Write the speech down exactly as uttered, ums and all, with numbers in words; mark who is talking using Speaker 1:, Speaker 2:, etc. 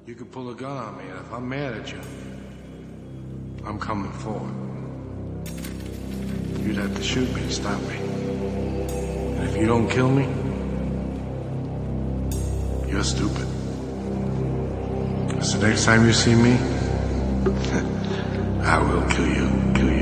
Speaker 1: You could pull a gun on me, and if I'm mad at you, I'm coming forward. You'd have to shoot me to stop me. And if you don't kill me, you're stupid. So next time you see me, I will kill you, kill you.